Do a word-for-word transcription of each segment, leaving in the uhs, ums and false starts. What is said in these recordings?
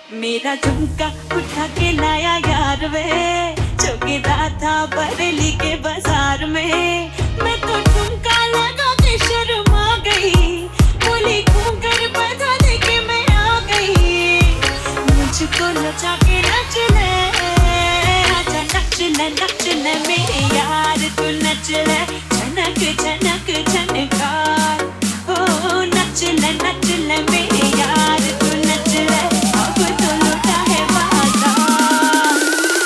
मेरा झुमका उठा के लाया यार वे, जो गिरा था बरेली के बाजार में। मैं तो झुमका लगा के शर्मा गई, बोली घूंघट बजा दे के मैं आ गई। मुझको नचा के नच ले, आजा नच ले नच ले मेरे यार, तू नच ले झनक झनक झनकार। ओ नच ले नच ले मेरे यार, तू नच ले अब तो लौटा है बाजार।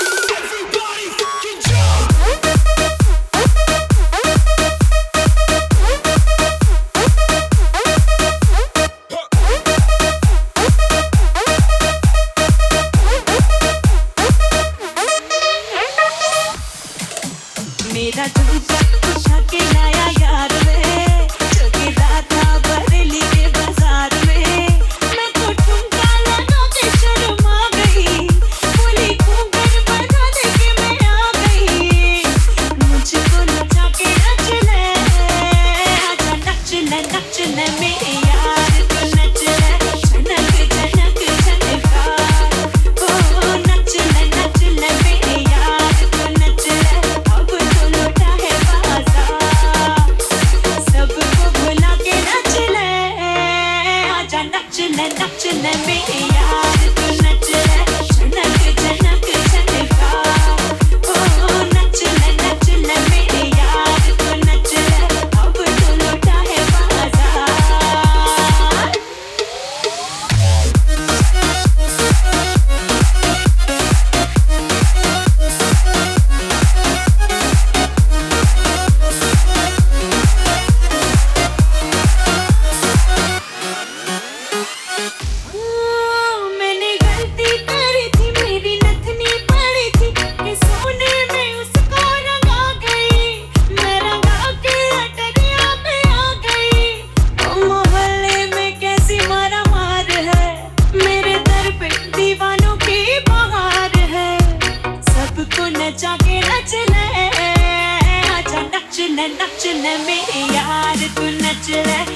मेरा झुमका उठा के लाया यार वे, जो गिरा था बरेली के बाजार में। मैं तो झुमका लगा के शर्मा गई, बोली घूंघट बजा दे के मैं आ गई। मुझको नचा के नच ले, आजा नच ले नच ले मेरे यार, तू नच ले झनक झनक झनकार। ओ नच ले नच ले मेरे यार, तू नच ले अब तो लौटा है बाजार। सबको भुला के नच ले, आजा नच ले नच ले मेरे यार, तू नच ले झनक झनक झनकार। ओ नच ले नच ले मेरे यार, तू नच ले अब तो लौटा है बाजार। मैंने गलती करी थी, मेरी नथनी पड़ी थी कि सोने में उसको रंगा गई। मैं रंगा के अटरिया में आ गई। ओ मोहल्ले में कैसी मारा मार है, मेरे दर पे दीवानों की बहार है। सबको नचा के नच ले, आजा नच ले नच ले मेरे यार, तू नच ले